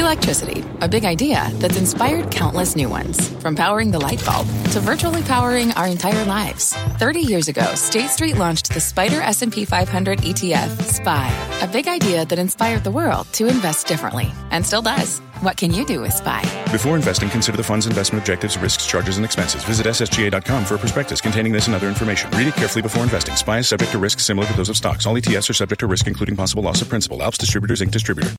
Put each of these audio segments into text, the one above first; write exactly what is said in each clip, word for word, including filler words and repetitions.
Electricity, a big idea that's inspired countless new ones. From powering the light bulb to virtually powering our entire lives. thirty years ago, State Street launched the Spider S and P five hundred E T F, S P Y, a big idea that inspired the world to invest differently, and still does. What can you do with S P Y? Before investing, consider the fund's investment objectives, risks, charges, and expenses. Visit S S G A dot com for a prospectus containing this and other information. Read it carefully before investing. S P Y is subject to risks similar to those of stocks. All E T Fs are subject to risk, including possible loss of principal. Alps Distributors, Incorporated Distributor.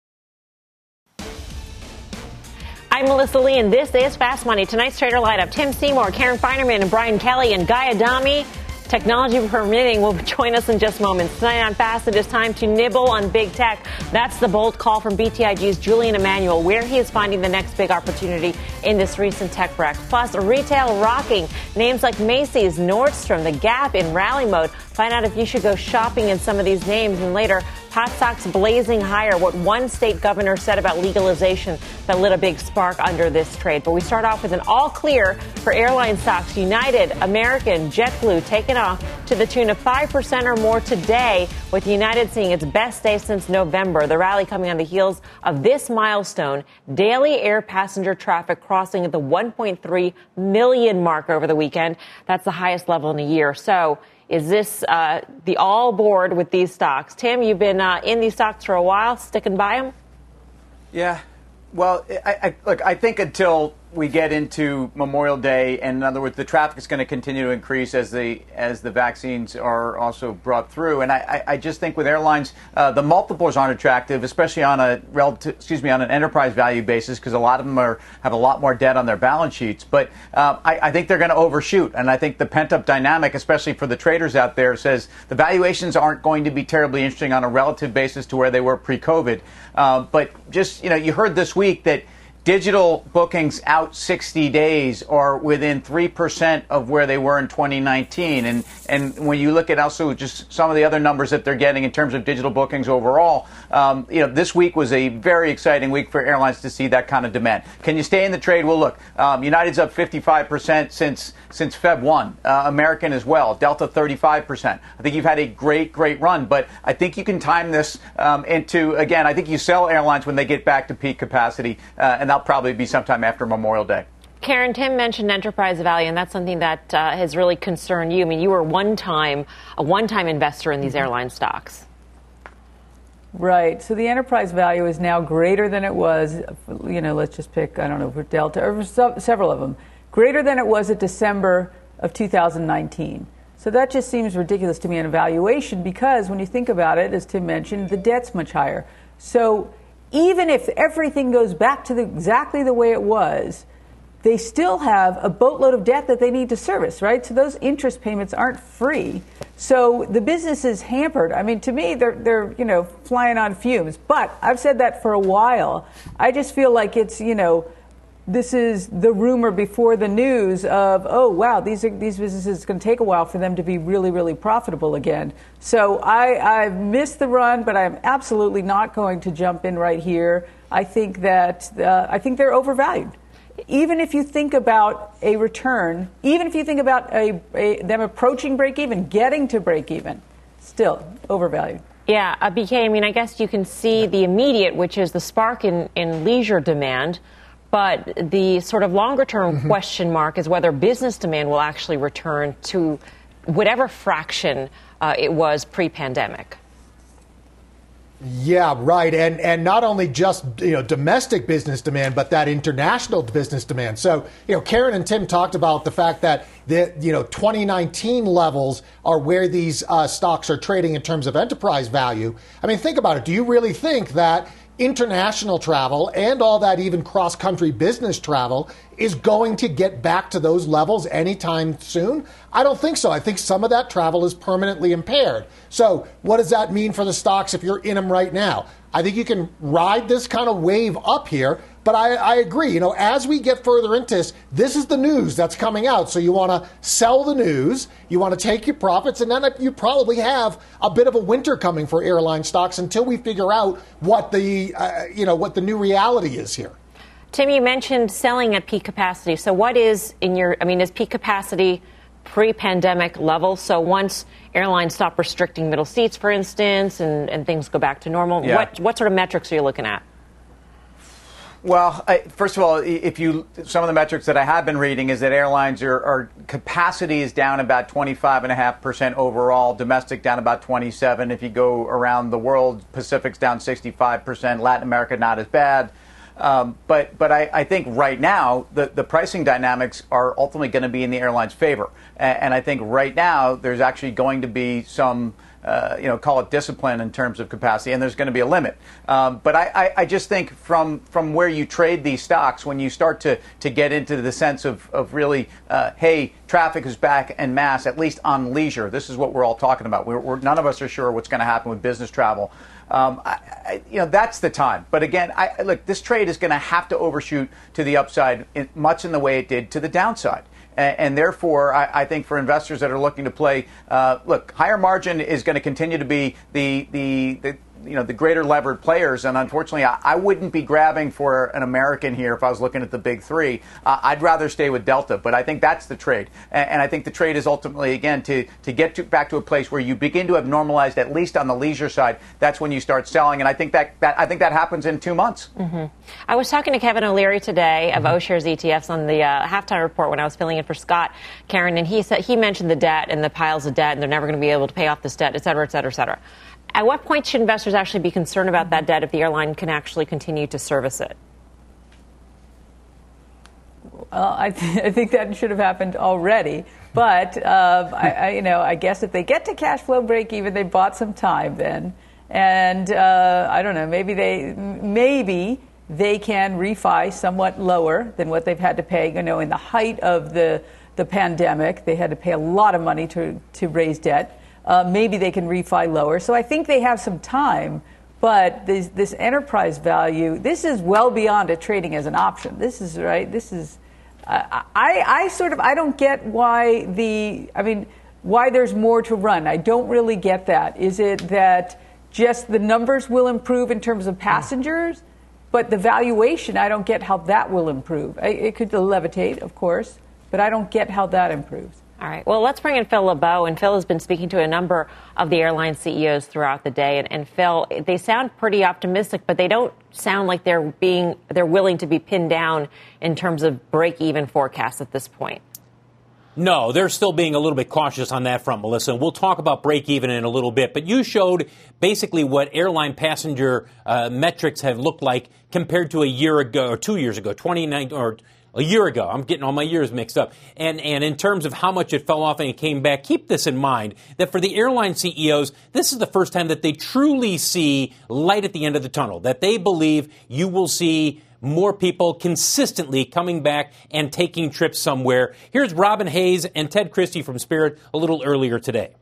I'm Melissa Lee, and this is Fast Money. Tonight's trader lineup: Tim Seymour, Karen Feinerman, and Brian Kelly, and Guy Adami. Technology permitting will join us in just moments. Tonight on Fast, it is time to nibble on big tech. That's the bold call from B T I G's Julian Emanuel, where he is finding the next big opportunity in this recent tech wreck. Plus, retail rocking. Names like Macy's, Nordstrom, The Gap in rally mode. Find out if you should go shopping in some of these names. And later, pot stocks blazing higher. What one state governor said about legalization that lit a big spark under this trade. But we start off with an all clear for airline stocks. United, American, JetBlue taking off to the tune of five percent or more today, with United seeing its best day since November. The rally coming on the heels of this milestone: daily air passenger traffic crossing the one point three million mark over the weekend. That's the highest level in a year. So is this uh, the all board with these stocks? Tim, you've been uh, in these stocks for a while, sticking by them? Yeah. Well, I, I, look, I think until we get into Memorial Day, and in other words, the traffic is going to continue to increase as the as the vaccines are also brought through. And I, I just think with airlines, uh, the multiples aren't attractive, especially on a relative, excuse me, on an enterprise value basis, because a lot of them are have a lot more debt on their balance sheets. But uh, I, I think they're going to overshoot, and I think the pent-up dynamic, especially for the traders out there, says the valuations aren't going to be terribly interesting on a relative basis to where they were pre-COVID. Uh, but just you know, you heard this week that digital bookings out sixty days are within three percent of where they were in twenty nineteen. And and when you look at also just some of the other numbers that they're getting in terms of digital bookings overall, um, you know, this week was a very exciting week for airlines to see that kind of demand. Can you stay in the trade? Well, look, um, United's up fifty-five percent since since February first. Uh, American as well. Delta thirty-five percent. I think you've had a great, great run, but I think you can time this um, into, again, I think you sell airlines when they get back to peak capacity, uh, and that'll probably be sometime after Memorial Day. Karen, Tim mentioned enterprise value, and that's something that uh, has really concerned you. I mean, you were one time a one-time investor in these airline stocks. Right. So the enterprise value is now greater than it was, you know, let's just pick, I don't know, for Delta, or for several of them, greater than it was at December of two thousand nineteen. So that just seems ridiculous to me in a valuation, because when you think about it, as Tim mentioned, the debt's much higher. So even if everything goes back to the, exactly the way it was, they still have a boatload of debt that they need to service, right? So those interest payments aren't free. So the business is hampered. I mean, to me, they're, they're, you know, flying on fumes. But I've said that for a while. I just feel like it's, you know, this is the rumor before the news of, oh, wow, these are, these businesses, it's going to take a while for them to be really, really profitable again. So I, I've missed the run, but I'm absolutely not going to jump in right here. I think that uh, I think they're overvalued. Even if you think about a return, even if you think about a, a them approaching break even, getting to break even, still overvalued. Yeah, uh, B K, I mean, I guess you can see the immediate, which is the spark in, in leisure demand. But the sort of longer-term mm-hmm. question mark is whether business demand will actually return to whatever fraction uh, it was pre-pandemic. Yeah, right. And and not only just, you know, domestic business demand, but that international business demand. So, you know, Karen and Tim talked about the fact that the, you know, twenty nineteen levels are where these uh, stocks are trading in terms of enterprise value. I mean, think about it. Do you really think that international travel and all that even cross-country business travel is going to get back to those levels anytime soon? I don't think so. I think some of that travel is permanently impaired. So what does that mean for the stocks if you're in them right now? I think you can ride this kind of wave up here, but I, I agree. You know, as we get further into this, this is the news that's coming out. So you want to sell the news, you want to take your profits, and then you probably have a bit of a winter coming for airline stocks until we figure out what the, uh, you know, what the new reality is here. Tim, you mentioned selling at peak capacity. So what is in your, I mean, is peak capacity pre-pandemic level? So once airlines stop restricting middle seats, for instance, and, and things go back to normal, yeah. what what sort of metrics are you looking at? Well, I, first of all, if you some of the metrics that I have been reading is that airlines are, are capacity is down about twenty-five point five percent overall, domestic down about twenty-seven. If you go around the world, Pacific's down sixty-five percent, Latin America not as bad. Um, but but I, I think right now the, the pricing dynamics are ultimately going to be in the airline's favor. And, and I think right now there's actually going to be some, uh, you know, call it discipline in terms of capacity, and there's going to be a limit. Um, but I, I, I just think from from where you trade these stocks, when you start to, to get into the sense of, of really, uh, hey, traffic is back en masse, at least on leisure. This is what we're all talking about. We're, we're, none of us are sure what's going to happen with business travel. Um, I, I, you know, that's the time. But again, I, look, this trade is going to have to overshoot to the upside, in, much in the way it did to the downside. And, and therefore, I, I think for investors that are looking to play, uh, look, higher margin is going to continue to be the, the, the you know, the greater levered players. And unfortunately, I, I wouldn't be grabbing for an American here if I was looking at the big three. Uh, I'd rather stay with Delta. But I think that's the trade. And, and I think the trade is ultimately, again, to, to get to, back to a place where you begin to have normalized, at least on the leisure side. That's when you start selling. And I think that, that, I think that happens in two months. Mm-hmm. I was talking to Kevin O'Leary today of O-Shares E T Fs on the uh, halftime report when I was filling in for Scott, Karen, and he said he mentioned the debt and the piles of debt, and they're never going to be able to pay off this debt, et cetera, et cetera, et cetera. At what point should investors actually be concerned about that debt if the airline can actually continue to service it? Well, I, th- I think that should have happened already. But, uh, I, I, you know, I guess if they get to cash flow break even, they bought some time then. And uh, I don't know, maybe they maybe they can refi somewhat lower than what they've had to pay. You know, in the height of the, the pandemic, they had to pay a lot of money to, to raise debt. Uh, maybe they can refi lower. So I think they have some time, but this, this enterprise value, this is well beyond it trading as an option. This is right. This is, uh, I, I sort of, I don't get why the, I mean, why there's more to run. I don't really get that. Is it that just the numbers will improve in terms of passengers, but the valuation, I don't get how that will improve. I, it could levitate, of course, but I don't get how that improves. All right. Well, let's bring in Phil LeBeau. And Phil has been speaking to a number of the airline C E Os throughout the day. And, and Phil, they sound pretty optimistic, but they don't sound like they're being they're willing to be pinned down in terms of break-even forecasts at this point. No, they're still being a little bit cautious on that front, Melissa. We'll talk about break-even in a little bit. But you showed basically what airline passenger uh, metrics have looked like compared to a year ago or two years ago, twenty nineteen or a year ago. I'm getting all my years mixed up. And and in terms of how much it fell off and it came back, keep this in mind, that for the airline C E Os, this is the first time that they truly see light at the end of the tunnel, that they believe you will see more people consistently coming back and taking trips somewhere. Here's Robin Hayes and Ted Christie from Spirit a little earlier today.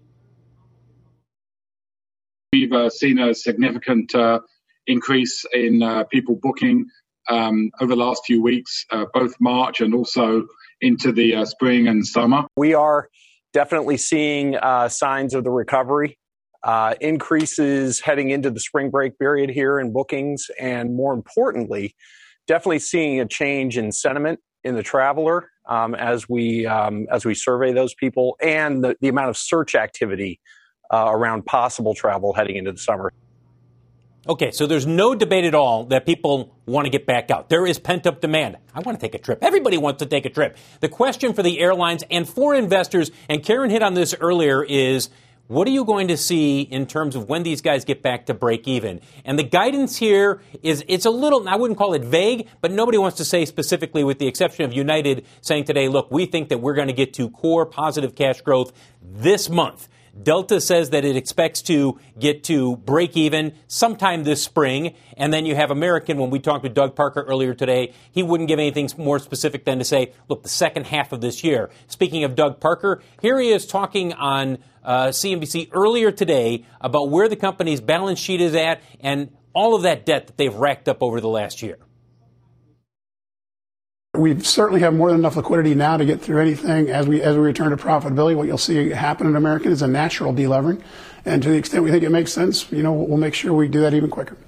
We've uh, seen a significant uh, increase in uh, people booking Um, over the last few weeks, uh, both March and also into the uh, spring and summer. We are definitely seeing uh, signs of the recovery, uh, increases heading into the spring break period here in bookings, and more importantly, definitely seeing a change in sentiment in the traveler um, as we um, as we survey those people, and the, the amount of search activity uh, around possible travel heading into the summer. Okay, so there's no debate at all that people want to get back out. There is pent-up demand. I want to take a trip. Everybody wants to take a trip. The question for the airlines and for investors, and Karen hit on this earlier, is what are you going to see in terms of when these guys get back to break even? And the guidance here is, it's a little, I wouldn't call it vague, but nobody wants to say specifically, with the exception of United saying today, look, we think that we're going to get to core positive cash growth this month. Delta says that it expects to get to break even sometime this spring. And then you have American. When we talked with Doug Parker earlier today, he wouldn't give anything more specific than to say, look, the second half of this year. Speaking of Doug Parker, here he is talking on uh, C N B C earlier today about where the company's balance sheet is at and all of that debt that they've racked up over the last year. We certainly have more than enough liquidity now to get through anything. As we as we return to profitability, what you'll see happen in American is a natural delevering. And to the extent we think it makes sense, you know, we'll make sure we do that even quicker.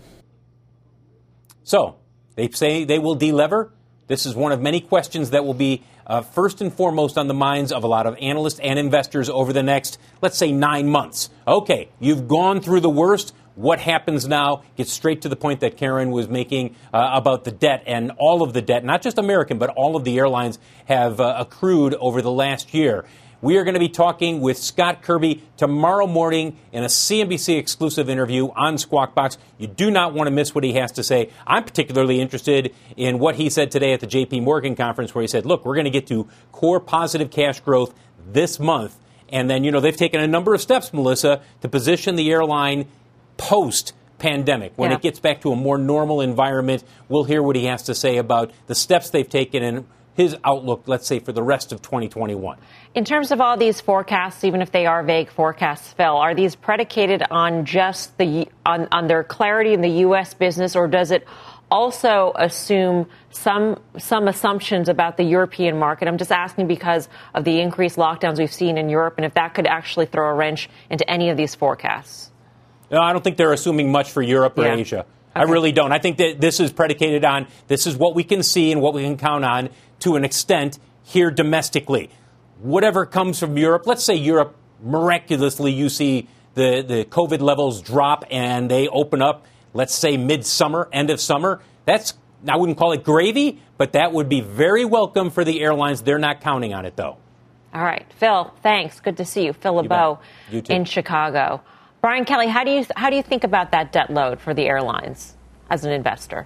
So they say they will delever. This is one of many questions that will be uh, first and foremost on the minds of a lot of analysts and investors over the next, let's say, nine months. Okay, you've gone through the worst. What happens now? Get straight to the point that Karen was making uh, about the debt and all of the debt, not just American, but all of the airlines have uh, accrued over the last year. We are going to be talking with Scott Kirby tomorrow morning in a C N B C exclusive interview on Squawk Box. You do not want to miss what he has to say. I'm particularly interested in what he said today at the J P Morgan conference, where he said, look, we're going to get to core positive cash growth this month. And then, you know, they've taken a number of steps, Melissa, to position the airline post-pandemic. When yeah. it gets back to a more normal environment, we'll hear what he has to say about the steps they've taken and his outlook, let's say, for the rest of twenty twenty-one. In terms of all these forecasts, even if they are vague forecasts, Phil, are these predicated on just the on, on their clarity in the U S business, or does it also assume some some assumptions about the European market? I'm just asking because of the increased lockdowns we've seen in Europe, and if that could actually throw a wrench into any of these forecasts. No, I don't think they're assuming much for Europe or yeah. Asia. Okay. I really don't. I think that this is predicated on this is what we can see and what we can count on to an extent here domestically. Whatever comes from Europe, let's say Europe, miraculously, you see the, the COVID levels drop and they open up, let's say midsummer, end of summer. That's, I wouldn't call it gravy, but that would be very welcome for the airlines. They're not counting on it, though. All right. Phil, thanks. Good to see you. Phil LeBeau in Chicago. Brian Kelly, how do you how do you think about that debt load for the airlines as an investor?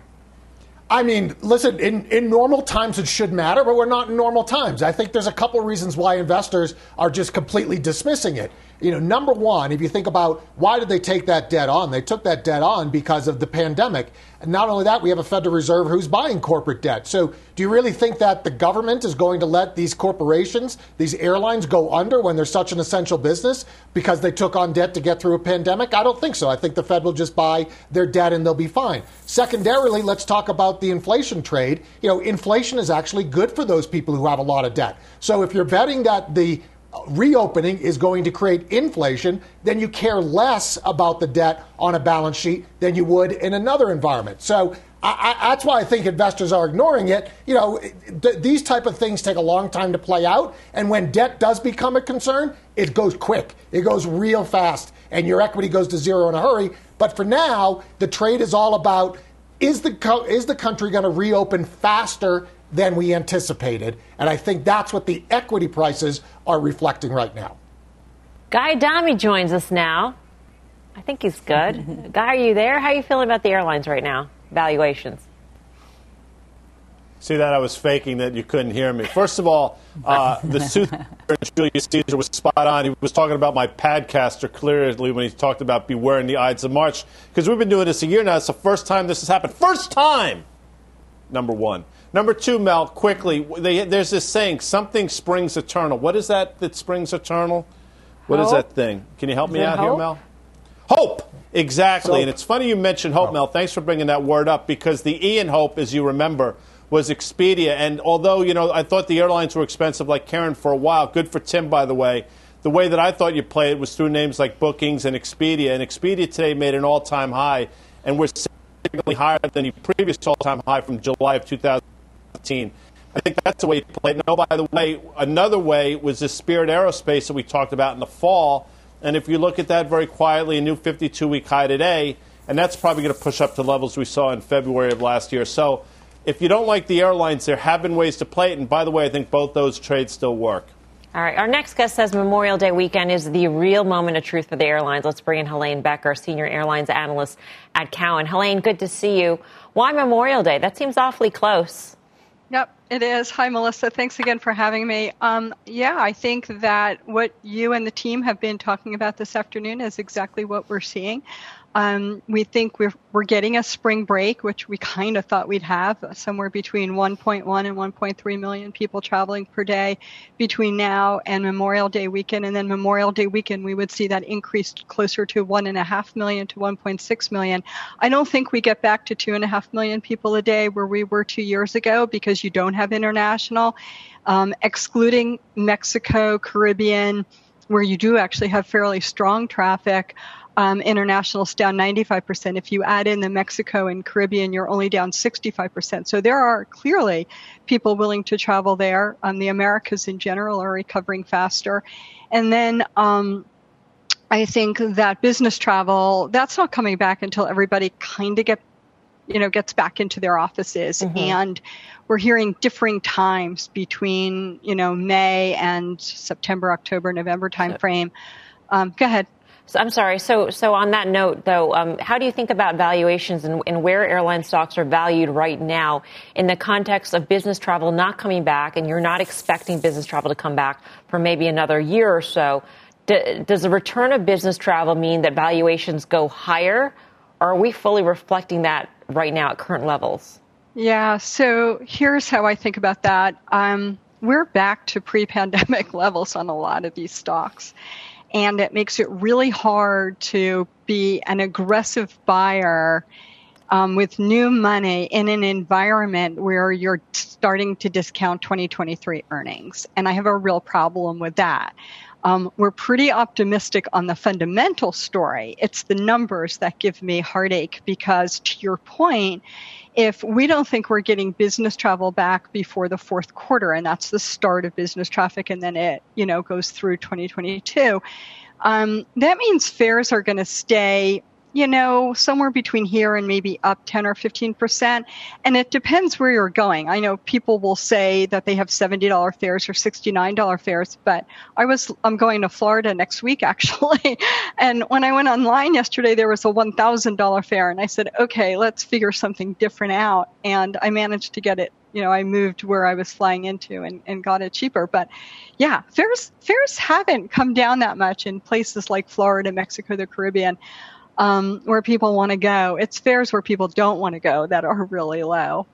I mean, listen, in, in normal times it should matter, but we're not in normal times. I think there's a couple of reasons why investors are just completely dismissing it. You know, number one, if you think about why did they take that debt on? They took that debt on because of the pandemic. And not only that, we have a Federal Reserve who's buying corporate debt. So do you really think that the government is going to let these corporations, these airlines go under when they're such an essential business because they took on debt to get through a pandemic? I don't think so. I think the Fed will just buy their debt and they'll be fine. Secondarily, let's talk about the inflation trade. You know, inflation is actually good for those people who have a lot of debt. So if you're betting that the reopening is going to create inflation, then you care less about the debt on a balance sheet than you would in another environment. So I, I, that's why I think investors are ignoring it. You know, th- these type of things take a long time to play out. And when debt does become a concern, it goes quick. It goes real fast. And your equity goes to zero in a hurry. But for now, the trade is all about, is the co- is the country going to reopen faster than we anticipated? And I think that's what the equity prices are reflecting right now. Guy Adami joins us now. I think he's good. Guy, are you there? How are you feeling about the airlines right now? Valuations. See that? I was faking that you couldn't hear me. First of all, uh, the soothsayer Julius Caesar was spot on. He was talking about my Padcaster clearly when he talked about beware in the Ides of March. Because we've been doing this a year now. It's the first time this has happened. First time! Number one. Number two, Mel, quickly, they, there's this saying, something springs eternal. What is that that springs eternal? What hope? Is that thing? Can you help is me out hope? Here, Mel? Hope! Exactly. So, and it's funny you mentioned hope, hope, Mel. Thanks for bringing that word up, because the E in hope, as you remember, was Expedia. And although, you know, I thought the airlines were expensive like Karen for a while, good for Tim, by the way, the way that I thought you played it was through names like Bookings and Expedia. And Expedia today made an all-time high, and we're significantly higher than the previous all-time high from July of two thousand eighteen. I think that's the way you play it. No, by the way, another way was the Spirit Aerospace that we talked about in the fall. And if you look at that very quietly, a new fifty-two week high today, and that's probably going to push up to levels we saw in February of last year. So if you don't like the airlines, there have been ways to play it. And by the way, I think both those trades still work. All right. Our next guest says Memorial Day weekend is the real moment of truth for the airlines. Let's bring in Helene Becker, senior airlines analyst at Cowen. Helene, good to see you. Why Memorial Day? That seems awfully close. Yep, it is. Hi, Melissa. Thanks again for having me. Um, yeah, I think that what you and the team have been talking about this afternoon is exactly what we're seeing. Um, we think we're we're getting a spring break, which we kind of thought we'd have, somewhere between one point one and one point three million people traveling per day between now and Memorial Day weekend. And then Memorial Day weekend, we would see that increased closer to one point five million to one point six million. I don't think we get back to two point five million people a day where we were two years ago, because you don't have international, um, excluding Mexico, Caribbean, where you do actually have fairly strong traffic. Um, international's down ninety-five percent. If you add in the Mexico and Caribbean, you're only down sixty-five percent. So there are clearly people willing to travel there. Um, the Americas in general are recovering faster. And then um, I think that business travel, that's not coming back until everybody kind of get, you know, gets back into their offices. Mm-hmm. And we're hearing differing times between, you know, May and September, October, November timeframe. Um, go ahead. So, I'm sorry. So, so on that note, though, um, how do you think about valuations and, and where airline stocks are valued right now in the context of business travel not coming back, and you're not expecting business travel to come back for maybe another year or so? D- does the return of business travel mean that valuations go higher, or are we fully reflecting that right now at current levels? Yeah. So here's how I think about that. Um, we're back to pre-pandemic levels on a lot of these stocks. And it makes it really hard to be an aggressive buyer um, with new money in an environment where you're starting to discount twenty twenty-three earnings. And I have a real problem with that. Um, we're pretty optimistic on the fundamental story. It's the numbers that give me heartache because, to your point, if we don't think we're getting business travel back before the fourth quarter, and that's the start of business traffic, and then it, you know, goes through twenty twenty-two, um, that means fares are going to stay, you know, somewhere between here and maybe up ten or fifteen percent. And it depends where you're going. I know people will say that they have seventy dollars fares or sixty-nine dollars fares, but I was, I'm going to Florida next week, actually. And when I went online yesterday, there was a one thousand dollars fare. And I said, okay, let's figure something different out. And I managed to get it. You know, I moved where I was flying into and, and got it cheaper. But yeah, fares, fares haven't come down that much in places like Florida, Mexico, the Caribbean. Um, where people want to go. It's fares where people don't want to go that are really low.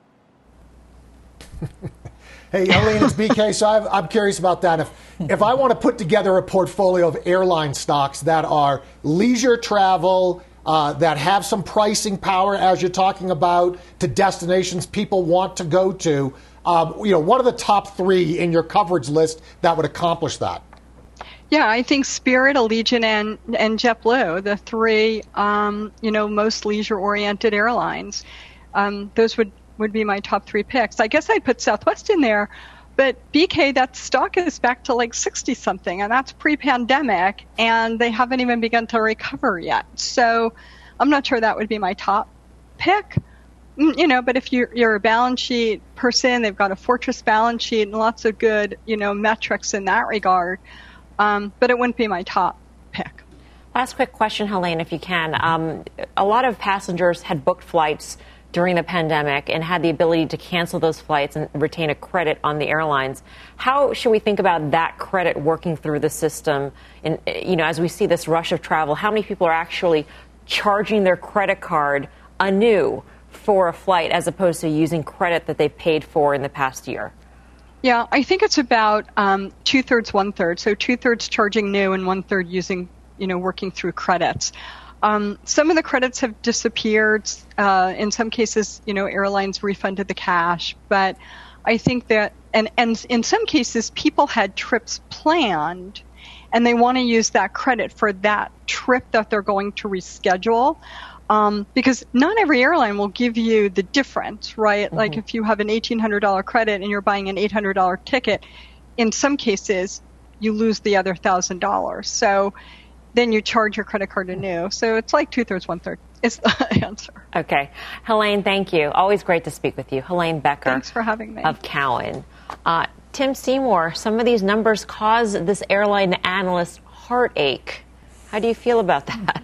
Hey, Helene, it's B K. So I've, I'm curious about that. If if I want to put together a portfolio of airline stocks that are leisure travel, uh, that have some pricing power, as you're talking about, to destinations people want to go to, um, you know, what are the top three in your coverage list that would accomplish that? Yeah, I think Spirit, Allegiant, and, and JetBlue, the three, um, you know, most leisure-oriented airlines. Um, those would, would be my top three picks. I guess I'd put Southwest in there, but B K, that stock is back to like sixty-something, and that's pre-pandemic, and they haven't even begun to recover yet. So I'm not sure that would be my top pick. You know, but if you're, you're a balance sheet person, they've got a fortress balance sheet and lots of good, you know, metrics in that regard. Um, but it wouldn't be my top pick. Last quick question, Helene, if you can. Um, a lot of passengers had booked flights during the pandemic and had the ability to cancel those flights and retain a credit on the airlines. How should we think about that credit working through the system? And, you know, as we see this rush of travel, how many people are actually charging their credit card anew for a flight as opposed to using credit that they paid for in the past year? Yeah, I think it's about um, two-thirds, one-third. So two-thirds charging new and one-third using, you know, working through credits. Um, some of the credits have disappeared. Uh, in some cases, you know, airlines refunded the cash. But I think that, and, and in some cases, people had trips planned, and they want to use that credit for that trip that they're going to reschedule. Um, because not every airline will give you the difference, right? Mm-hmm. Like if you have an eighteen hundred dollars credit and you're buying an eight hundred dollars ticket, in some cases you lose the other one thousand dollars. So then you charge your credit card anew. So it's like two-thirds, one-third is the answer. Okay. Helene, thank you. Always great to speak with you. Helene Becker. Thanks for having me. Of Cowen. Uh, Tim Seymour, some of these numbers cause this airline analyst heartache. How do you feel about that?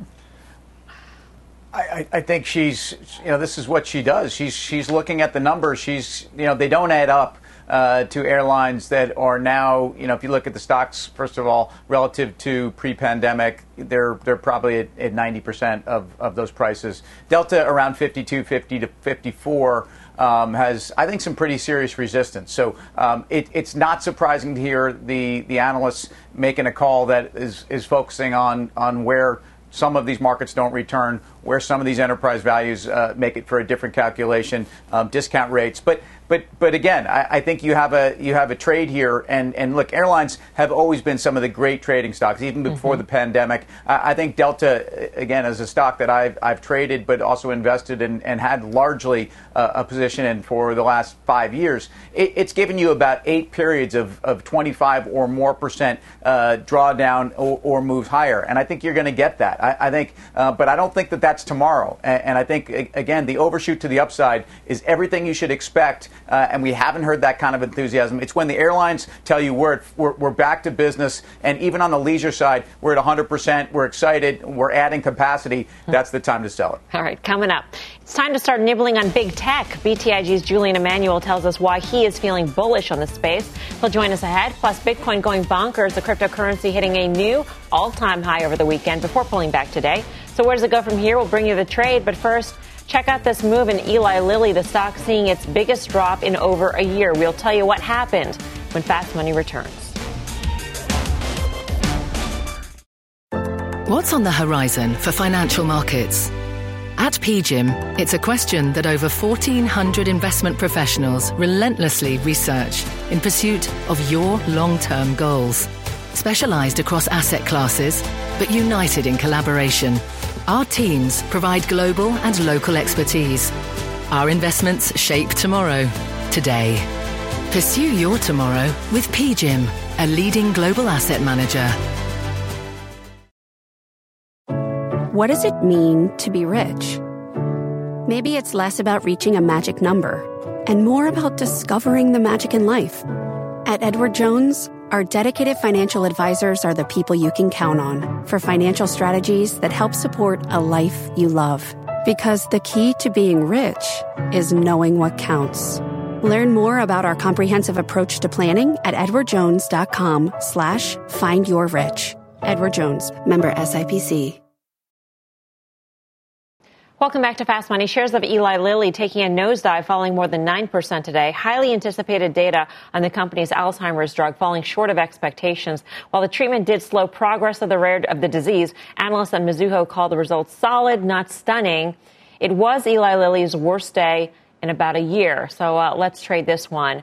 I, I think she's, you know, this is what she does. She's she's looking at the numbers. She's, you know, they don't add up uh, to airlines that are now, you know, if you look at the stocks, first of all, relative to pre-pandemic, they're they're probably at, at ninety percent of, of those prices. Delta around fifty-two, fifty to fifty-four um, has, I think, some pretty serious resistance. So um, it, it's not surprising to hear the, the analysts making a call that is, is focusing on, on where some of these markets don't return, where some of these enterprise values uh, make it for a different calculation, um, discount rates. But But but again, I, I think you have a you have a trade here, and, and look, airlines have always been some of the great trading stocks, even before mm-hmm. the pandemic. I, I think Delta, again, is a stock that I've I've traded, but also invested in and had largely uh, a position in for the last five years. It, it's given you about eight periods of, of twenty-five or more percent uh, drawdown or, or moves higher, and I think you're going to get that. I, I think, uh, but I don't think that that's tomorrow. And, and I think again, the overshoot to the upside is everything you should expect. Uh, and we haven't heard that kind of enthusiasm. It's when the airlines tell you we're, we're we're back to business, and even on the leisure side, we're at one hundred percent, we're excited, we're adding capacity, that's the time to sell it. All right, coming up, it's time to start nibbling on big tech. B T I G's Julian Emanuel tells us why he is feeling bullish on the space. He'll join us ahead, plus Bitcoin going bonkers, the cryptocurrency hitting a new all-time high over the weekend before pulling back today. So where does it go from here? We'll bring you the trade, but first, check out this move in Eli Lilly, the stock seeing its biggest drop in over a year. We'll tell you what happened when Fast Money returns. What's on the horizon for financial markets? At P G I M, it's a question that over fourteen hundred investment professionals relentlessly research in pursuit of your long-term goals. Specialized across asset classes, but united in collaboration, our teams provide global and local expertise. Our investments shape tomorrow, today. Pursue your tomorrow with P G I M, a leading global asset manager. What does it mean to be rich? Maybe it's less about reaching a magic number and more about discovering the magic in life. At Edward Jones, our dedicated financial advisors are the people you can count on for financial strategies that help support a life you love. Because the key to being rich is knowing what counts. Learn more about our comprehensive approach to planning at edwardjones.com slash find your rich. Edward Jones, member S I P C. Welcome back to Fast Money. Shares of Eli Lilly taking a nosedive, falling more than nine percent today. Highly anticipated data on the company's Alzheimer's drug falling short of expectations. While the treatment did slow progress of the rare of the disease, analysts at Mizuho called the results solid, not stunning. It was Eli Lilly's worst day in about a year. So uh, let's trade this one.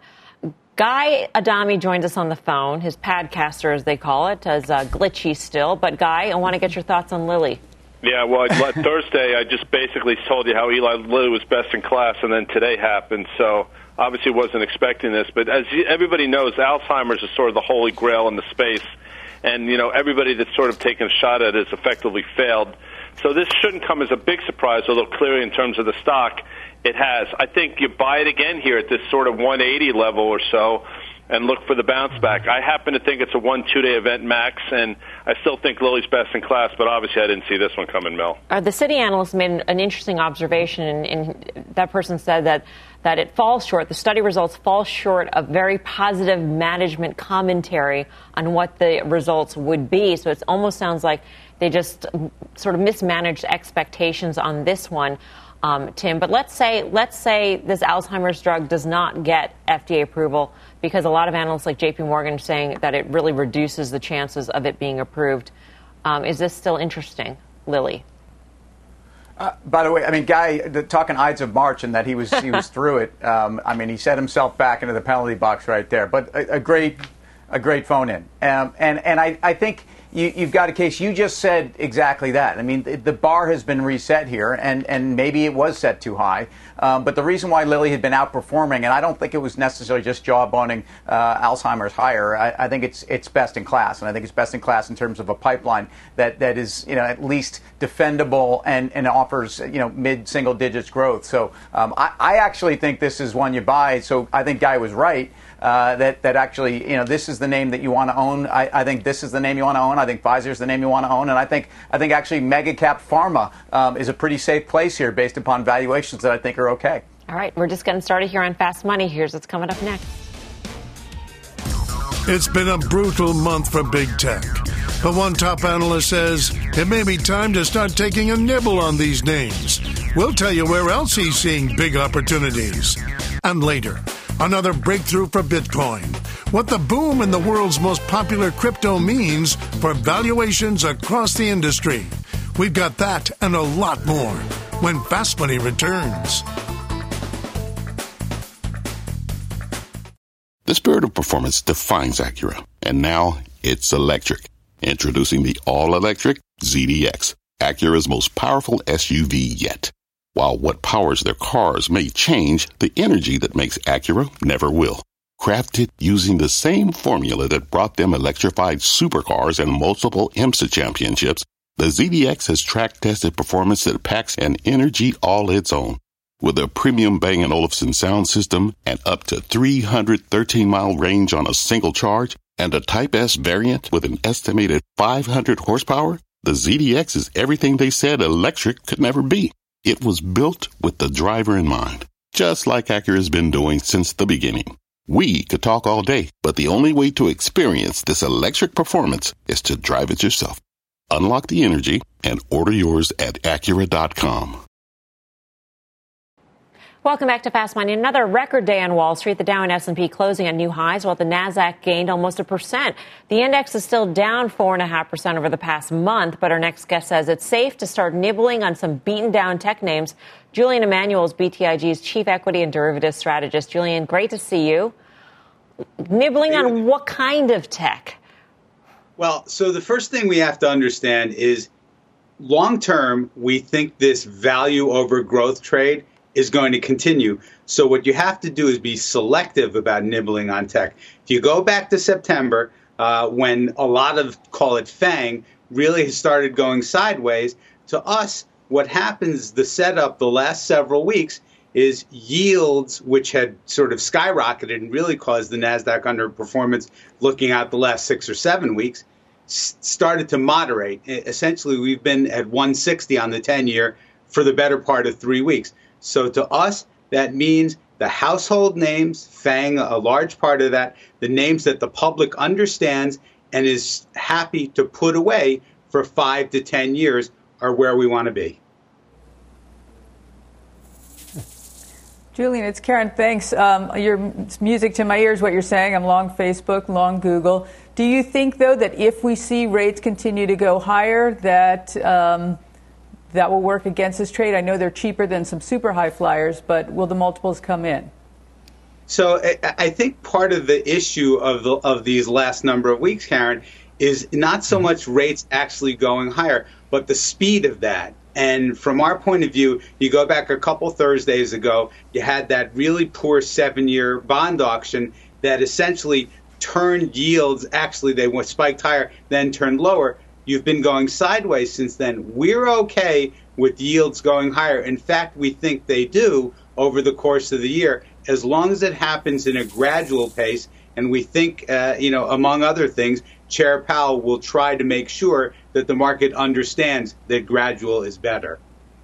Guy Adami joins us on the phone. His padcaster, as they call it, is uh, glitchy still. But Guy, I want to get your thoughts on Lilly. Yeah, well, Thursday I just basically told you how Eli Lilly was best in class, and then today happened. So obviously wasn't expecting this. But as everybody knows, Alzheimer's is sort of the holy grail in the space. And, you know, everybody that's sort of taken a shot at it has effectively failed. So this shouldn't come as a big surprise, although clearly in terms of the stock, it has. I think you buy it again here at this sort of one eighty level or so, and look for the bounce back. I happen to think it's a one, two-day event max, and I still think Lilly's best in class, but obviously I didn't see this one coming, Mel. Uh, the Citi analyst made an interesting observation, and, and that person said that, that it falls short, the study results fall short of very positive management commentary on what the results would be. So it almost sounds like they just sort of mismanaged expectations on this one. Um, Tim, but let's say let's say this Alzheimer's drug does not get F D A approval, because a lot of analysts like J P Morgan are saying that it really reduces the chances of it being approved. Um, is this still interesting, Lilly? Uh, by the way, I mean, Guy, the, talking Ides of March and that he was he was through it. Um, I mean, he set himself back into the penalty box right there. But a, a great a great phone in, um, and and I, I think. You, you've got a case. You just said exactly that. I mean, the, the bar has been reset here, and, and maybe it was set too high. Um, but the reason why Lilly had been outperforming, and I don't think it was necessarily just jawboning uh, Alzheimer's higher. I, I think it's it's best in class, and I think it's best in class in terms of a pipeline that, that is, you know, at least defendable and, and offers, you know, mid single digits growth. So um, I, I actually think this is one you buy. So I think Guy was right. Uh, that that actually, you know, this is the name that you want to own. I, I think this is the name you want to own. I think Pfizer is the name you want to own, and I think I think actually mega cap pharma um, is a pretty safe place here based upon valuations that I think are okay. All right, we're just getting started here on Fast Money. Here's what's coming up next. It's been a brutal month for big tech, but one top analyst says it may be time to start taking a nibble on these names. We'll tell you where else he's seeing big opportunities, and later. Another breakthrough for Bitcoin. What the boom in the world's most popular crypto means for valuations across the industry. We've got that and a lot more when Fast Money returns. The spirit of performance defines Acura, and now it's electric. Introducing the all-electric Z D X, Acura's most powerful S U V yet. While what powers their cars may change, the energy that makes Acura never will. Crafted using the same formula that brought them electrified supercars and multiple IMSA championships, the Z D X has track-tested performance that packs an energy all its own. With a premium Bang and Olufsen sound system and up to three hundred thirteen mile range on a single charge, and a Type S variant with an estimated five hundred horsepower, the Z D X is everything they said electric could never be. It was built with the driver in mind, just like Acura's been doing since the beginning. We could talk all day, but the only way to experience this electric performance is to drive it yourself. Unlock the energy and order yours at Acura dot com. Welcome back to Fast Money. Another record day on Wall Street. The Dow and S and P closing at new highs, while the Nasdaq gained almost a percent. The index is still down four point five percent over the past month, but our next guest says it's safe to start nibbling on some beaten-down tech names. Julian Emanuel is B T I G's chief equity and derivatives strategist. Julian, great to see you. Nibbling on what kind of tech? Well, so the first thing we have to understand is long-term, we think this value over growth trade is going to continue. So what you have to do is be selective about nibbling on tech. If you go back to September, uh, when a lot of, call it FANG, really started going sideways, to us, what happens, the setup the last several weeks, is yields, which had sort of skyrocketed and really caused the NASDAQ underperformance looking out the last six or seven weeks, s- started to moderate. Essentially, we've been at one sixty on the ten-year for the better part of three weeks. So to us, that means the household names, FANG, a large part of that, the names that the public understands and is happy to put away for five to ten years are where we want to be. Julian, it's Karen. Thanks. Um, your music to my ears, what you're saying. I'm long Facebook, long Google. Do you think, though, that if we see rates continue to go higher, that um, that will work against this trade? I know they're cheaper than some super high flyers, but will the multiples come in? So I, I think part of the issue of the, of these last number of weeks, Karen, is not so much rates actually going higher, but the speed of that. And from our point of view, you go back a couple Thursdays ago, you had that really poor seven-year bond auction that essentially turned yields. Actually, they went spiked higher, then turned lower. You've been going sideways since then. We're okay with yields going higher. In fact, we think they do over the course of the year, as long as it happens in a gradual pace. And we think, uh, you know, among other things, Chair Powell will try to make sure that the market understands that gradual is better.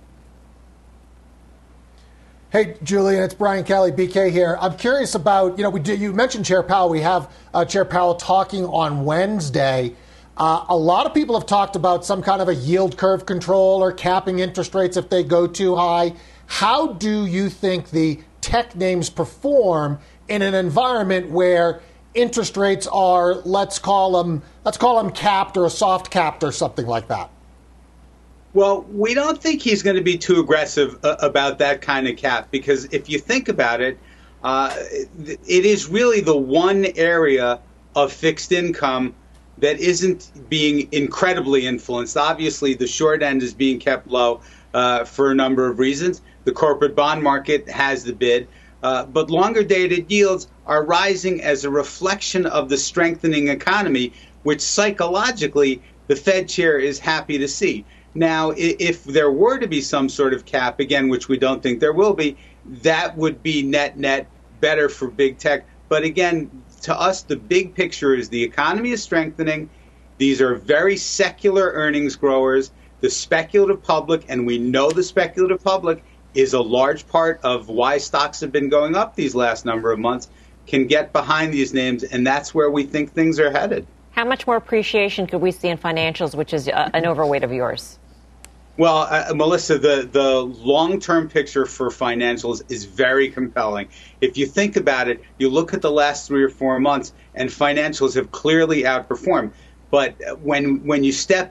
Hey, Julian, it's Brian Kelly, B K here. I'm curious about, you know, we did, you mentioned Chair Powell. We have uh, Chair Powell talking on Wednesday. Uh, a lot of people have talked about some kind of a yield curve control or capping interest rates if they go too high. How do you think the tech names perform in an environment where interest rates are, let's call them, let's call them capped or a soft capped or something like that? Well, we don't think he's going to be too aggressive uh, about that kind of cap, because if you think about it, uh, it is really the one area of fixed income that isn't being incredibly influenced. Obviously, the short end is being kept low uh, for a number of reasons. The corporate bond market has the bid. Uh, but longer dated yields are rising as a reflection of the strengthening economy, which psychologically the Fed chair is happy to see. Now, if there were to be some sort of cap, again, which we don't think there will be, that would be net net better for big tech. But again, to us, the big picture is the economy is strengthening. These are very secular earnings growers. The speculative public, and we know the speculative public is a large part of why stocks have been going up these last number of months, can get behind these names, and that's where we think things are headed. How much more appreciation could we see in financials, which is uh, an overweight of yours? Well, uh, Melissa, the, the long-term picture for financials is very compelling. If you think about it, you look at the last three or four months, and financials have clearly outperformed. But when when you step back,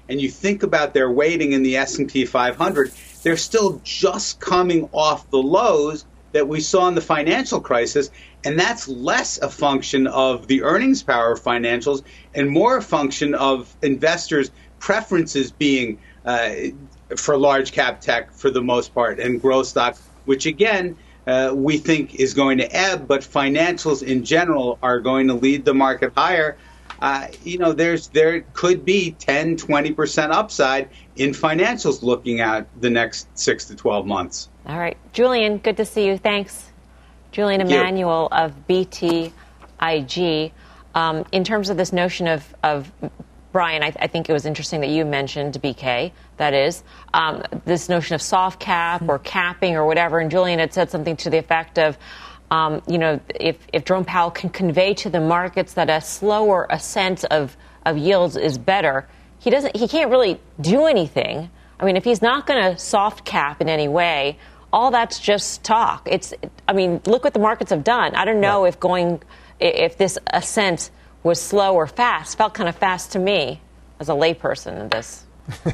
and you think about their weighting in the S and P five hundred, they're still just coming off the lows that we saw in the financial crisis, and that's less a function of the earnings power of financials and more a function of investors' preferences being uh, for large cap tech for the most part and growth stocks, which again uh, we think is going to ebb, but financials in general are going to lead the market higher. Uh, you know, there's there could be ten, twenty percent upside in financials looking at the next six to twelve months. All right. Julian, good to see you. Thanks. Julian Thank Emanuel you. Of B T I G. Um, in terms of this notion of, of Brian, I, I think it was interesting that you mentioned B K, that is, um, this notion of soft cap or capping or whatever. And Julian had said something to the effect of, um, you know, if, if Jerome Powell can convey to the markets that a slower ascent of, of yields is better, he doesn't, he can't really do anything. I mean, if he's not going to soft cap in any way, all that's just talk. It's, I mean, look what the markets have done. I don't know yeah. if going, if this ascent was slow or fast. Felt kind of fast to me as a layperson in this.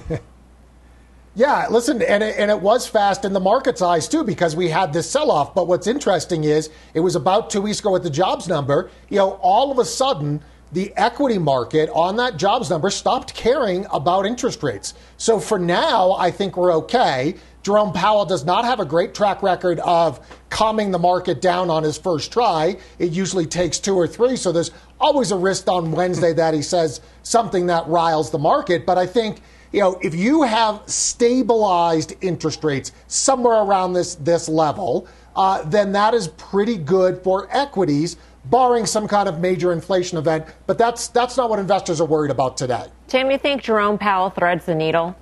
Yeah, listen, and it, and it was fast in the market's eyes, too, because we had this sell-off. But what's interesting is it was about two weeks ago with the jobs number. You know, all of a sudden, the equity market on that jobs number stopped caring about interest rates. So for now, I think we're okay. Jerome Powell does not have a great track record of calming the market down on his first try. It usually takes two or three. So there's always a risk on Wednesday that he says something that riles the market. But I think, you know, if you have stabilized interest rates somewhere around this, this level, uh, then that is pretty good for equities, barring some kind of major inflation event. But that's that's not what investors are worried about today. Tim, you think Jerome Powell threads the needle?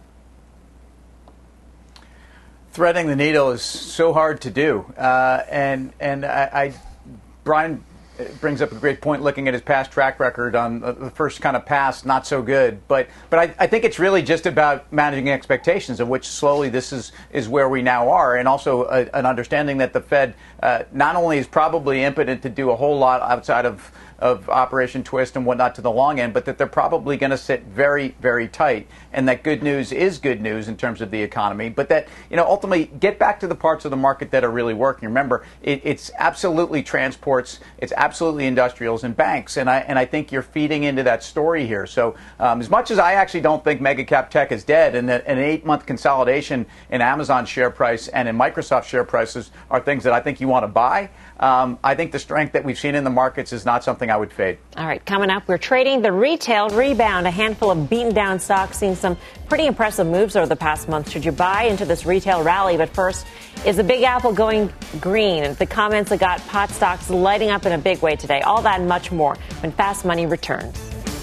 Threading the needle is so hard to do. Uh, and and I, I, Brian brings up a great point looking at his past track record on the first kind of pass, not so good. But but I, I think it's really just about managing expectations, of which slowly this is, is where we now are. And also a, an understanding that the Fed uh, not only is probably impotent to do a whole lot outside of of Operation Twist and whatnot to the long end, but that they're probably going to sit very, very tight, and that good news is good news in terms of the economy, but that, you know, ultimately get back to the parts of the market that are really working. Remember, it, it's absolutely transports, it's absolutely industrials and banks, and I and I think you're feeding into that story here. So um, as much as I actually don't think mega cap tech is dead, and that an eight-month consolidation in Amazon share price and in Microsoft share prices are things that I think you want to buy, um, I think the strength that we've seen in the markets is not something I would fade. All right, coming up, we're trading the retail rebound. A handful of beaten down stocks seeing some pretty impressive moves over the past month. Should you buy into this retail rally? But first, is the Big Apple going green? The comments that got pot stocks lighting up in a big way today. All that and much more when Fast Money returns.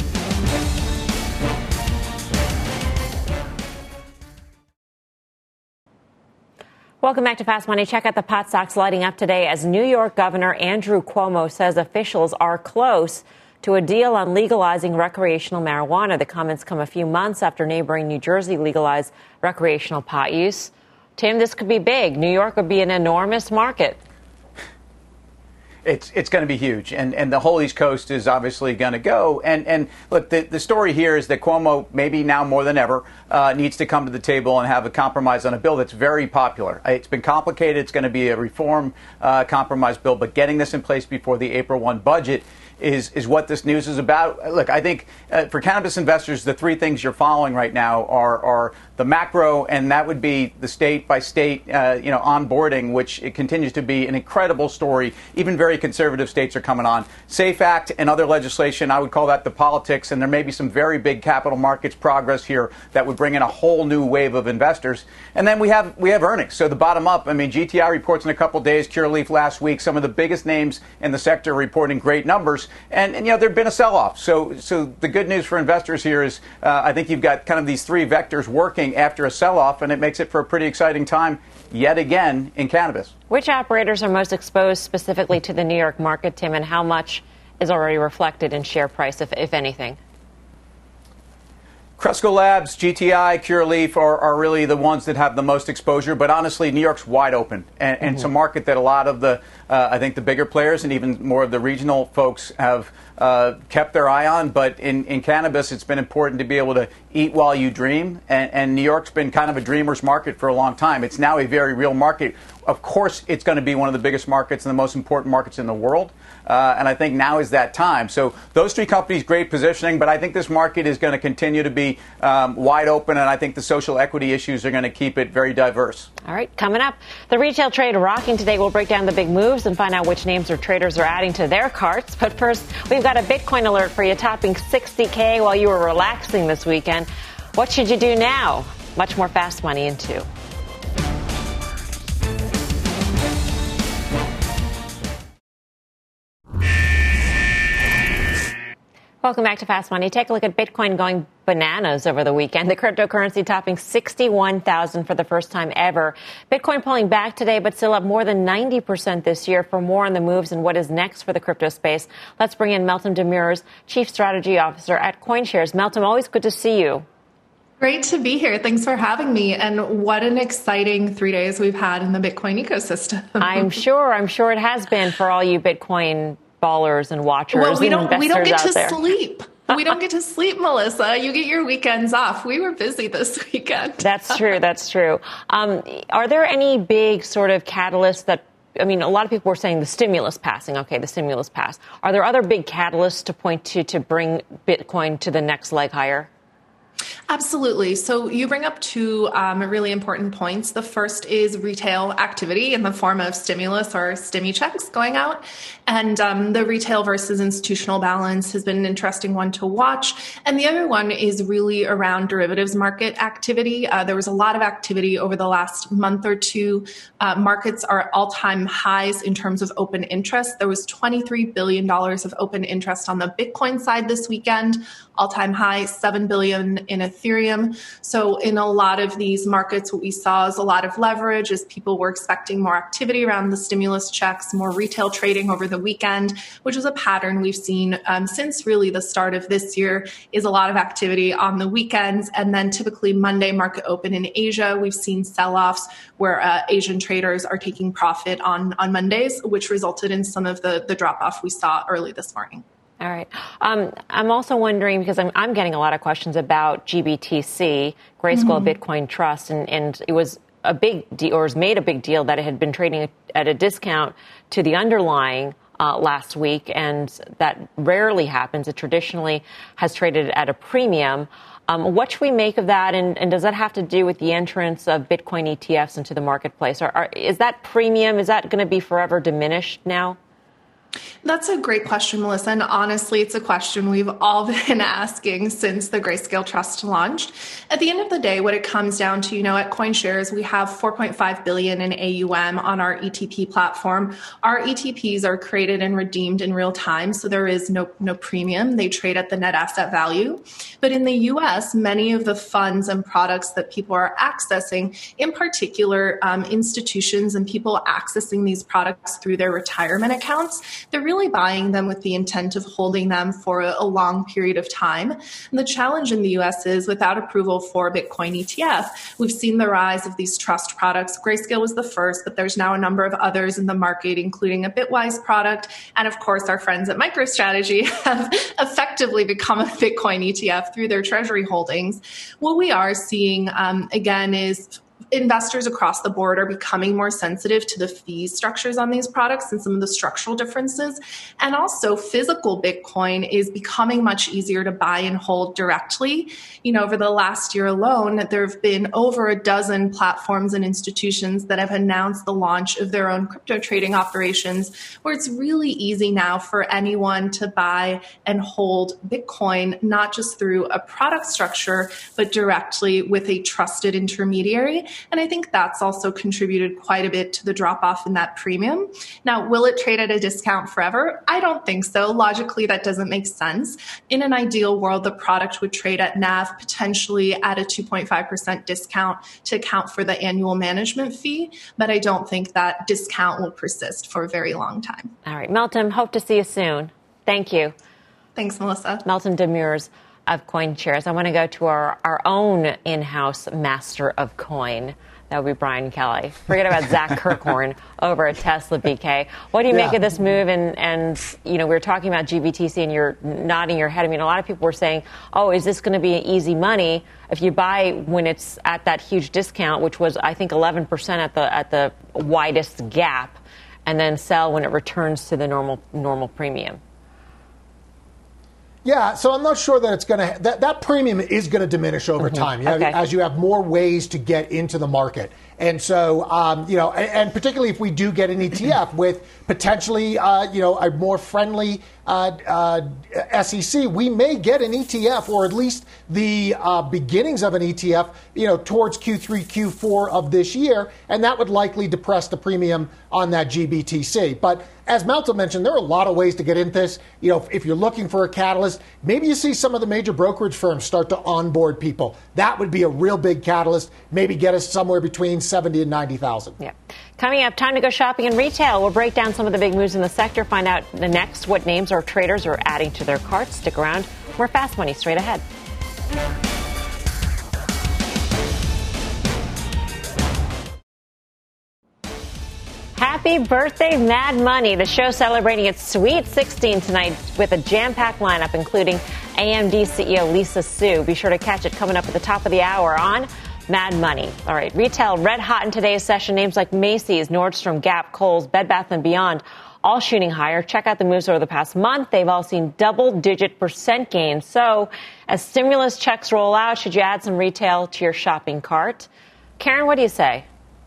Welcome back to Fast Money. Check out the pot stocks lighting up today as New York Governor Andrew Cuomo says officials are close to a deal on legalizing recreational marijuana. The comments come a few months after neighboring New Jersey legalized recreational pot use. Tim, this could be big. New York would be an enormous market. It's it's going to be huge, and and the whole East Coast is obviously going to go. And and look, the the story here is that Cuomo, maybe now more than ever, uh, needs to come to the table and have a compromise on a bill that's very popular. It's been complicated. It's going to be a reform uh, compromise bill, but getting this in place before the April first budget is is what this news is about. Look, I think uh, for cannabis investors, the three things you're following right now are are the macro, and that would be the state by state, uh, you know, onboarding, which it continues to be an incredible story. Even very conservative states are coming on. SAFE Act and other legislation, I would call that the politics, and there may be some very big capital markets progress here that would bring in a whole new wave of investors. And then we have we have earnings. So the bottom up, I mean, G T I reports in a couple days, Curaleaf last week, some of the biggest names in the sector reporting great numbers. And, and you know, there've been a sell-off. So so the good news for investors here is uh, I think you've got kind of these three vectors working after a sell-off, and it makes it for a pretty exciting time yet again in cannabis. Which operators are most exposed specifically to the New York market, Tim, and how much is already reflected in share price, if, if anything? Cresco Labs, G T I, Curaleaf are, are really the ones that have the most exposure. But honestly, New York's wide open. And, and mm-hmm. it's a market that a lot of the, uh, I think the bigger players and even more of the regional folks have uh, kept their eye on. But in, in cannabis, it's been important to be able to eat while you dream. And, and New York's been kind of a dreamer's market for a long time. It's now a very real market. Of course, it's going to be one of the biggest markets and the most important markets in the world. Uh, and I think now is that time. So those three companies, great positioning. But I think this market is going to continue to be um, wide open. And I think the social equity issues are going to keep it very diverse. All right, coming up, the retail trade rocking today. We'll break down the big moves and find out which names or traders are adding to their carts. But first, we've got a Bitcoin alert for you, topping sixty K while you were relaxing this weekend. What should you do now? Much more Fast Money in two. Welcome back to Fast Money. Take a look at Bitcoin going bananas over the weekend. The cryptocurrency topping sixty-one thousand for the first time ever. Bitcoin pulling back today, but still up more than ninety percent this year. For more on the moves and what is next for the crypto space, let's bring in Meltem Demirors, Chief Strategy Officer at CoinShares. Meltem, always good to see you. Great to be here. Thanks for having me. And what an exciting three days we've had in the Bitcoin ecosystem. I'm sure. I'm sure it has been for all you Bitcoin ballers and watchers well, we and don't, we don't get to there. sleep. We don't get to sleep, Melissa. You get your weekends off. We were busy this weekend. That's true. That's true. Um, are there any big sort of catalysts that, I mean, a lot of people were saying the stimulus passing. Okay, the stimulus passed. Are there other big catalysts to point to to bring Bitcoin to the next leg higher? Absolutely. So you bring up two um, really important points. The first is retail activity in the form of stimulus or stimmy checks going out. And um, the retail versus institutional balance has been an interesting one to watch. And the other one is really around derivatives market activity. Uh, there was a lot of activity over the last month or two. Uh, markets are at all-time highs in terms of open interest. There was twenty-three billion dollars of open interest on the Bitcoin side this weekend, all-time high, seven billion dollars in Ethereum. So in a lot of these markets, what we saw is a lot of leverage as people were expecting more activity around the stimulus checks, more retail trading over the weekend, which is a pattern we've seen um, since really the start of this year, is a lot of activity on the weekends. And then typically Monday market open in Asia, we've seen sell-offs where uh, Asian traders are taking profit on, on Mondays, which resulted in some of the, the drop-off we saw early this morning. All right. Um, I'm also wondering, because I'm, I'm getting a lot of questions about G B T C, Grayscale mm-hmm. Bitcoin Trust, and, and it was a big deal, or was made a big deal that it had been trading at a discount to the underlying uh, last week, and that rarely happens. It traditionally has traded at a premium. Um, what should we make of that, and, and does that have to do with the entrance of Bitcoin E T Fs into the marketplace? Or, are, is that premium, is that going to be forever diminished now? That's a great question, Melissa. And honestly, it's a question we've all been asking since the Grayscale Trust launched. At the end of the day, what it comes down to, you know, at CoinShares, we have four point five billion dollars in A U M on our E T P platform. Our E T Ps are created and redeemed in real time, so there is no, no premium. They trade at the net asset value. But in the U S, many of the funds and products that people are accessing, in particular, um, institutions and people accessing these products through their retirement accounts, they're really buying them with the intent of holding them for a, a long period of time. And the challenge in the U S is without approval for Bitcoin E T F, we've seen the rise of these trust products. Grayscale was the first, but there's now a number of others in the market, including a Bitwise product. And of course, our friends at MicroStrategy have effectively become a Bitcoin E T F through their treasury holdings. What we are seeing, um, again, is investors across the board are becoming more sensitive to the fee structures on these products and some of the structural differences. And also physical Bitcoin is becoming much easier to buy and hold directly. You know, over the last year alone, there have been over a dozen platforms and institutions that have announced the launch of their own crypto trading operations, where it's really easy now for anyone to buy and hold Bitcoin, not just through a product structure, but directly with a trusted intermediary. And I think that's also contributed quite a bit to the drop off in that premium. Now, will it trade at a discount forever? I don't think so. Logically, that doesn't make sense. In an ideal world, the product would trade at N A V, potentially at a two point five percent discount to account for the annual management fee. But I don't think that discount will persist for a very long time. All right, Meltem, hope to see you soon. Thank you. Thanks, Melissa. Meltem Demirors, of CoinShares. I want to go to our, our own in-house master of coin. That would be Brian Kelly. Forget about Zach Kirkhorn over at Tesla, B K. What do you yeah. make of this move? And, and, you know, we were talking about G B T C and you're nodding your head. I mean, a lot of people were saying, oh, is this going to be easy money if you buy when it's at that huge discount, which was, I think, eleven percent at the at the widest gap, and then sell when it returns to the normal normal premium? Yeah, so I'm not sure that it's going to that that premium is going to diminish over mm-hmm. time. You know, okay. As you have more ways to get into the market, and so um, you know, and, and particularly if we do get an E T F with potentially uh, you know a more friendly uh, uh, S E C, we may get an E T F or at least the uh, beginnings of an E T F, you know, towards Q three, Q four of this year, and that would likely depress the premium on that G B T C. But as Malta mentioned, there are a lot of ways to get into this. You know, if you're looking for a catalyst, maybe you see some of the major brokerage firms start to onboard people. That would be a real big catalyst. Maybe get us somewhere between seventy and ninety thousand. Yeah. Coming up, time to go shopping in retail. We'll break down some of the big moves in the sector, find out the next what names or traders are adding to their carts. Stick around. More Fast Money straight ahead. Happy birthday, Mad Money. The show celebrating its Sweet sixteen tonight with a jam-packed lineup, including A M D C E O Lisa Su. Be sure to catch it coming up at the top of the hour on Mad Money. All right, retail red hot in today's session. Names like Macy's, Nordstrom, Gap, Kohl's, Bed Bath and Beyond, all shooting higher. Check out the moves over the past month. They've all seen double-digit percent gains. So as stimulus checks roll out, should you add some retail to your shopping cart? Karen, what do you say?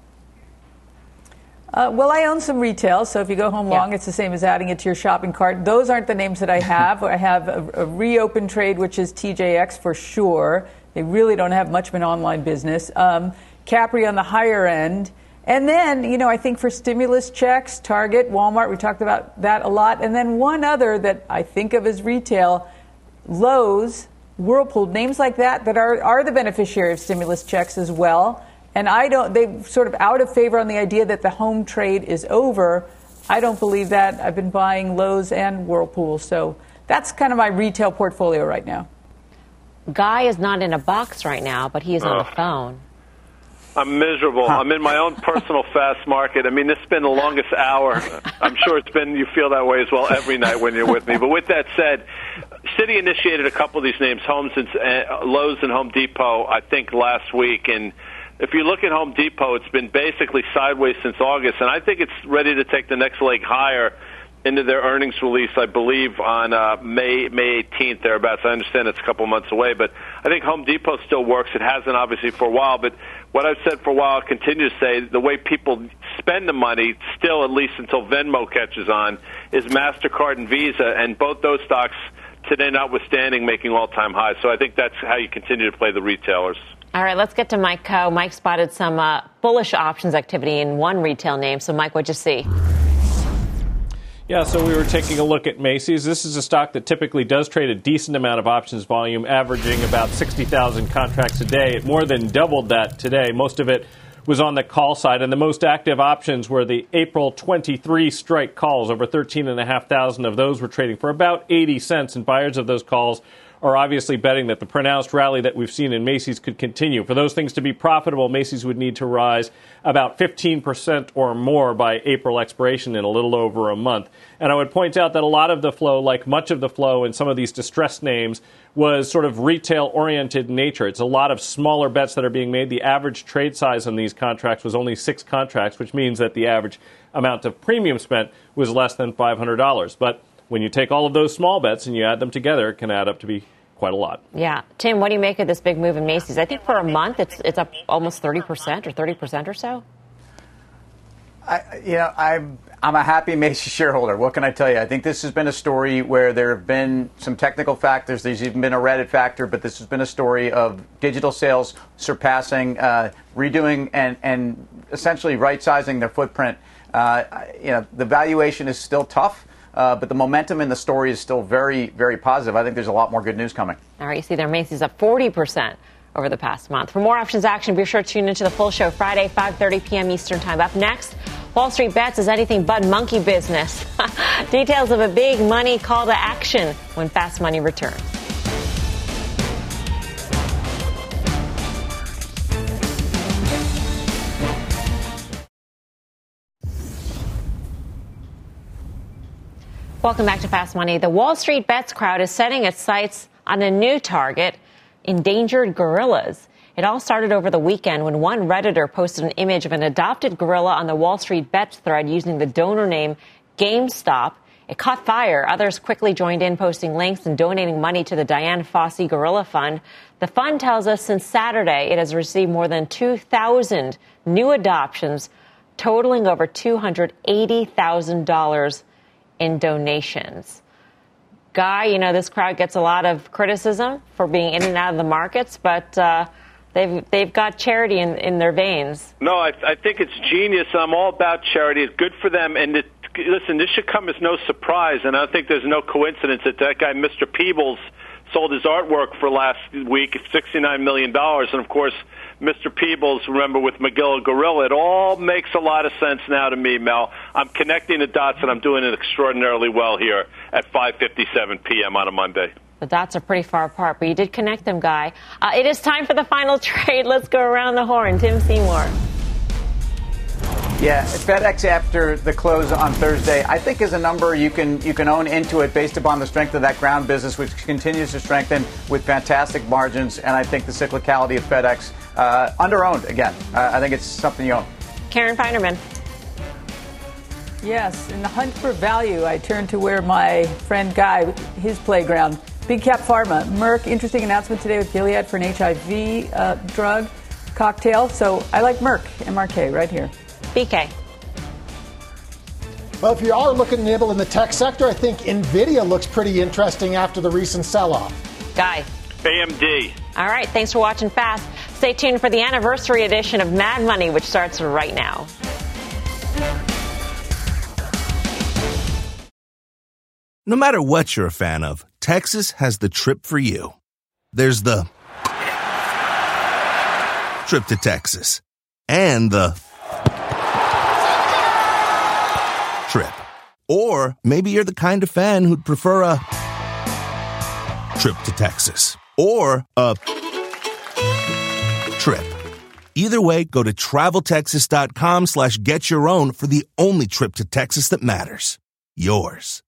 Uh, well, I own some retail, so if you go home long, yeah. it's the same as adding it to your shopping cart. Those aren't the names that I have. I have a, a reopened trade, which is T J X for sure. They really don't have much of an online business. Um, Capri on the higher end. And then, you know, I think for stimulus checks, Target, Walmart, we talked about that a lot. And then one other that I think of as retail, Lowe's, Whirlpool, names like that that are, are the beneficiary of stimulus checks as well. And I don't, they've sort of out of favor on the idea that the home trade is over. I don't believe that. I've been buying Lowe's and Whirlpool. So that's kind of my retail portfolio right now. Guy is not in a box right now, but he is on oh. the phone. I'm miserable. I'm in my own personal fast market. I mean, this has been the longest hour. I'm sure it's been, you feel that way as well every night when you're with me. But with that said, Citi initiated a couple of these names, Homes and uh, Lowe's and Home Depot, I think last week. And if you look at Home Depot, it's been basically sideways since August, and I think it's ready to take the next leg higher into their earnings release, I believe, on uh, May May eighteenth, thereabouts. I understand it's a couple months away, but I think Home Depot still works. It hasn't, obviously, for a while, but what I've said for a while, I continue to say, the way people spend the money, still at least until Venmo catches on, is MasterCard and Visa, and both those stocks, today notwithstanding, making all-time highs. So I think that's how you continue to play the retailers. All right, let's get to Mike Coe. Mike spotted some uh, bullish options activity in one retail name. So, Mike, what'd you see? Yeah, so we were taking a look at Macy's. This is a stock that typically does trade a decent amount of options volume, averaging about sixty thousand contracts a day. It more than doubled that today. Most of it was on the call side, and the most active options were the April twenty-three strike calls. Over thirteen thousand five hundred of those were trading for about eighty cents, and buyers of those calls are obviously betting that the pronounced rally that we've seen in Macy's could continue. For those things to be profitable, Macy's would need to rise about fifteen percent or more by April expiration in a little over a month. And I would point out that a lot of the flow, like much of the flow in some of these distressed names, was sort of retail-oriented in nature. It's a lot of smaller bets that are being made. The average trade size on these contracts was only six contracts, which means that the average amount of premium spent was less than five hundred dollars. But when you take all of those small bets and you add them together, it can add up to be quite a lot. Yeah. Tim, what do you make of this big move in Macy's? I think for a month it's it's up almost thirty percent or thirty percent or so. I, you know, I'm I'm a happy Macy's shareholder. What can I tell you? I think this has been a story where there have been some technical factors. There's even been a Reddit factor, but this has been a story of digital sales surpassing, uh, redoing, and and essentially right-sizing their footprint. Uh, you know, the valuation is still tough. Uh, but the momentum in the story is still very, very positive. I think there's a lot more good news coming. All right, you see there, Macy's up forty percent over the past month. For more options action, be sure to tune into the full show Friday, five thirty p.m. Eastern Time. Up next, Wall Street Bets is anything but monkey business. Details of a big money call to action when Fast Money returns. Welcome back to Fast Money. The Wall Street Bets crowd is setting its sights on a new target, endangered gorillas. It all started over the weekend when one Redditor posted an image of an adopted gorilla on the Wall Street Bets thread using the donor name GameStop. It caught fire. Others quickly joined in, posting links and donating money to the Dian Fossey Gorilla Fund. The fund tells us since Saturday it has received more than two thousand new adoptions, totaling over two hundred eighty thousand dollars in donations. Guy, you know, this crowd gets a lot of criticism for being in and out of the markets, but uh, they've they've got charity in, in their veins. No, I, I think it's genius. I'm all about charity. It's good for them. And it, listen, this should come as no surprise, and I think there's no coincidence that that guy, Mister Peebles, sold his artwork for last week at sixty-nine million dollars. And, of course, Mister Peebles, remember, with Magilla Gorilla. It all makes a lot of sense now to me, Mel. I'm connecting the dots, and I'm doing it extraordinarily well here at five fifty-seven p.m. on a Monday. The dots are pretty far apart, but you did connect them, Guy. Uh, it is time for the final trade. Let's go around the horn. Tim Seymour. Yeah, FedEx after the close on Thursday, I think is a number you can you can own into it based upon the strength of that ground business, which continues to strengthen with fantastic margins. And I think the cyclicality of FedEx, uh, under-owned again. Uh, I think it's something you own. Karen Feinerman. Yes, in the hunt for value, I turn to where my friend Guy, his playground, Big Cap Pharma. Merck, interesting announcement today with Gilead for an H I V uh, drug cocktail. So I like Merck, M R K, right here. B K. Well, if you are looking to nibble in the tech sector, I think NVIDIA looks pretty interesting after the recent sell-off. Guy. A M D. All right, thanks for watching Fast. Stay tuned for the anniversary edition of Mad Money, which starts right now. No matter what you're a fan of, Texas has the trip for you. There's the trip to Texas and the trip. Or maybe you're the kind of fan who'd prefer a trip to Texas or a trip. Either way, go to traveltexas.com slash get your own for the only trip to Texas that matters. Yours.